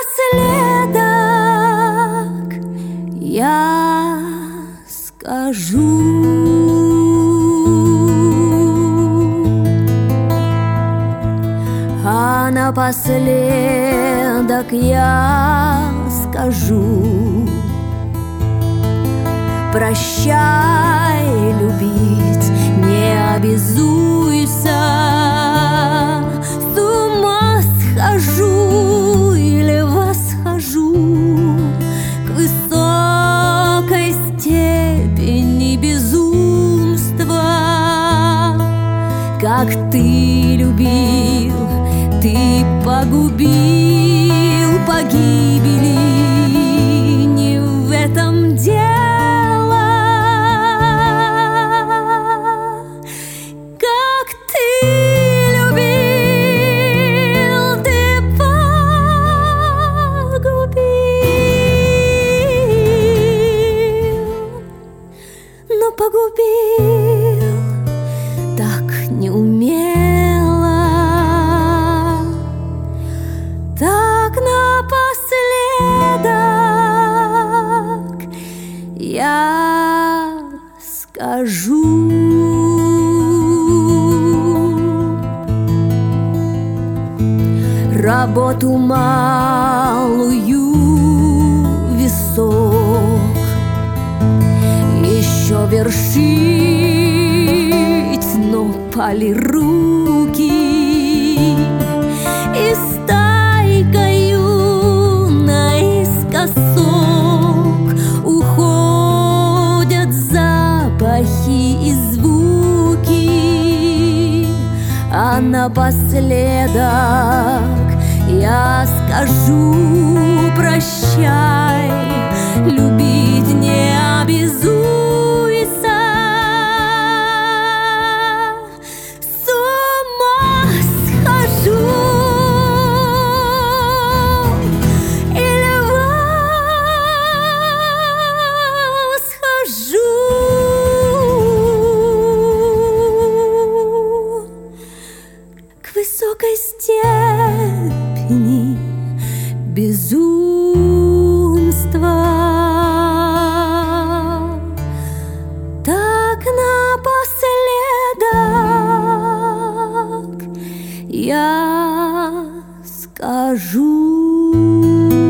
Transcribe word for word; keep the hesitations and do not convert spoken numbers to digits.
напоследок я скажу: а напоследок я скажу: прощай, любить не обязуйся. С ума схожу или восхожу к высокой степени безумства. Как ты любил, ты погубил погибели. Не в этом дело. Как ты любил, ты погубил, но погубил так неумело, так напоследок я скажу: работу малую висок еще вершить, но пали руки, и стайкою наискосок уходят запахи и звуки. А напоследок я скажу: прощай, любить не обязуйся. С ума схожу или восхожу к высокой степени безумства. Так напоследок я скажу.